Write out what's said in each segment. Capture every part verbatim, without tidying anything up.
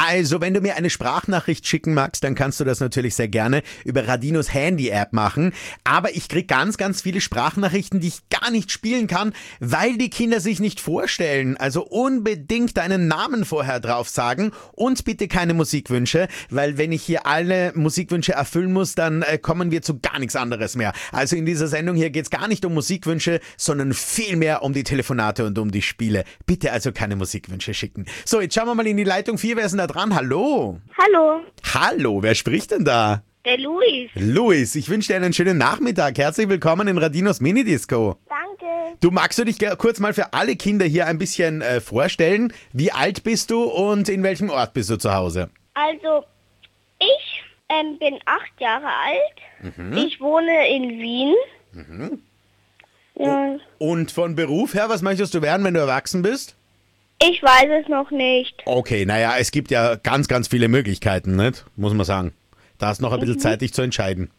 Also, wenn du mir eine Sprachnachricht schicken magst, dann kannst du das natürlich sehr gerne über Radinos Handy-App machen. Aber ich krieg ganz, ganz viele Sprachnachrichten, die ich gar nicht spielen kann, weil die Kinder sich nicht vorstellen. Also unbedingt deinen Namen vorher drauf sagen und bitte keine Musikwünsche, weil wenn ich hier alle Musikwünsche erfüllen muss, dann äh, kommen wir zu gar nichts anderes mehr. Also in dieser Sendung hier geht's gar nicht um Musikwünsche, sondern vielmehr um die Telefonate und um die Spiele. Bitte also keine Musikwünsche schicken. So, jetzt schauen wir mal in die Leitung vier. Wer ist denn da dran? Hallo? Hallo, Hallo, wer spricht denn da? der Luis. Luis, ich wünsche dir einen schönen Nachmittag. Herzlich willkommen in Radinos Minidisco. Danke. Du, magst du dich ge- kurz mal für alle Kinder hier ein bisschen äh, vorstellen? Wie alt bist du und in welchem Ort bist du zu Hause? Also, ich ähm, bin acht Jahre alt. Mhm. Ich wohne in Wien. Mhm. Ja, Und von Beruf her, was möchtest du werden, wenn du erwachsen bist? ich weiß es noch nicht. Okay, naja, es gibt ja ganz, ganz viele Möglichkeiten, nicht? Muss man sagen. Da hast noch ein bisschen Zeit, dich zu entscheiden.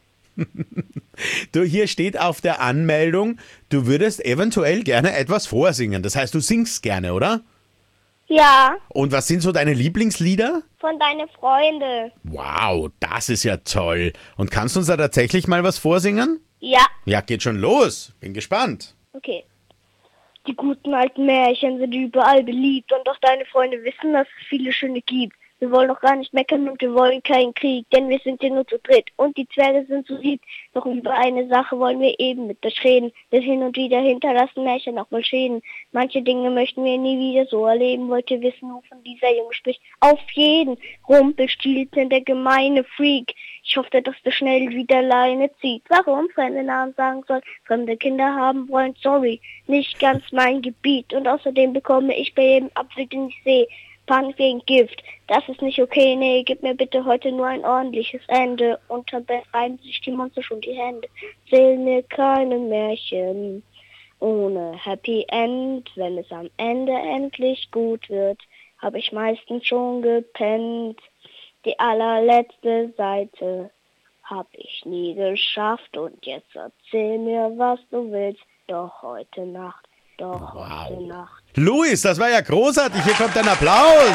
Du, hier steht auf der Anmeldung, du würdest eventuell gerne etwas vorsingen. Das heißt, du singst gerne, oder? Ja, Und was sind so deine Lieblingslieder? von deinen Freunden. Wow, das ist ja toll. Und kannst du uns da tatsächlich mal was vorsingen? Ja, Ja, geht schon los. Bin gespannt. okay. Die guten alten Märchen sind überall beliebt und auch deine Freunde wissen, dass es viele schöne gibt. Wir wollen doch gar nicht meckern und wir wollen keinen Krieg, denn wir sind ja nur zu dritt und die Zwerge sind so lieb. Doch über eine Sache wollen wir eben mit euch reden, denn hin und wieder hinterlassen Märchen auch mal Schäden. Manche Dinge möchten wir nie wieder so erleben. Wollt ihr wissen, wovon dieser Junge spricht? Auf jeden Rumpelstilzchen, der gemeine Freak. Ich hoffe, dass du schnell wieder Leine zieht. Warum fremde Namen sagen soll, fremde Kinder haben wollen, sorry, nicht ganz mein Gebiet. Und außerdem bekomme ich bei jedem Apfel, den ich sehe, Panik wegen Gift. Das ist nicht okay, nee, gib mir bitte heute nur ein ordentliches Ende. Unterm Bett reiben sich die Monster schon die Hände. Zähl mir keine Märchen ohne Happy End. Wenn es am Ende endlich gut wird, habe ich meistens schon gepennt. Die allerletzte Seite hab ich nie geschafft und jetzt erzähl mir, was du willst. Doch heute Nacht, doch Wow. heute Nacht. Luis, das war ja großartig. Hier kommt ein Applaus.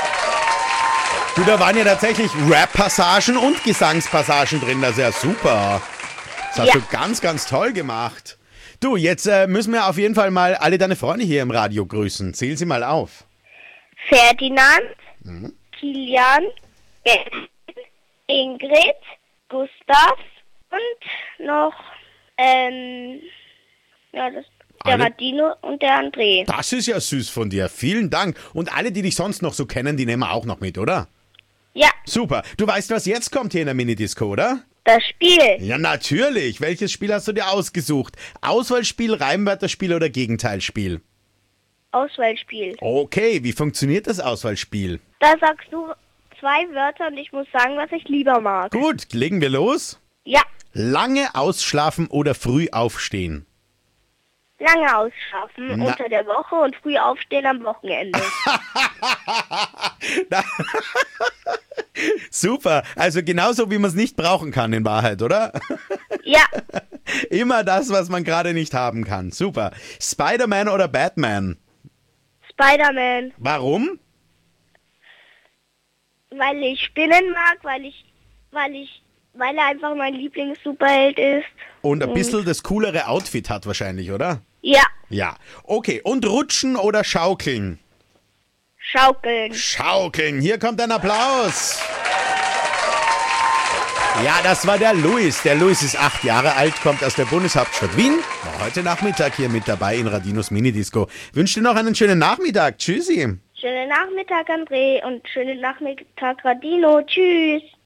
Du, da waren ja tatsächlich Rap-Passagen und Gesangspassagen drin. Das ist ja super. Das hast Ja. du ganz, ganz toll gemacht. Du, jetzt äh, müssen wir auf jeden Fall mal alle deine Freunde hier im Radio grüßen. Zähl sie mal auf. Ferdinand, Kilian, Ingrid, Gustav und noch, ähm, ja, das, der Alle? Radino und der André. Das ist ja süß von dir. Vielen Dank. Und alle, die dich sonst noch so kennen, die nehmen wir auch noch mit, oder? Ja, Super. Du weißt, was jetzt kommt hier in der Minidisco, oder? das Spiel. Ja, natürlich. Welches Spiel hast du dir ausgesucht? Auswahlspiel, Reimwörterspiel oder Gegenteilspiel? Auswahlspiel. Okay, wie funktioniert das Auswahlspiel? Da sagst du zwei Wörter und ich muss sagen, was ich lieber mag. Gut, legen wir los. Ja, Lange ausschlafen oder früh aufstehen? lange ausschlafen Na. unter der Woche und früh aufstehen am Wochenende. Super, also genauso wie man es nicht brauchen kann in Wahrheit, oder? Ja, Immer das, was man gerade nicht haben kann. Super. Spider-Man oder Batman? Spider-Man. Warum? Weil ich Spinnen mag, weil ich, weil ich, weil er einfach mein Lieblings-Superheld ist. Und ein bisschen das coolere Outfit hat wahrscheinlich, oder? Ja, Ja. Okay, und rutschen oder schaukeln? schaukeln. Schaukeln. Hier kommt ein Applaus. Ja, das war der Luis. Der Luis ist acht Jahre alt, kommt aus der Bundeshauptstadt Wien. War heute Nachmittag hier mit dabei in Radinos Minidisco. Wünsche dir noch einen schönen Nachmittag. Tschüssi. Schönen Nachmittag, André, und schönen Nachmittag, Radino. Tschüss.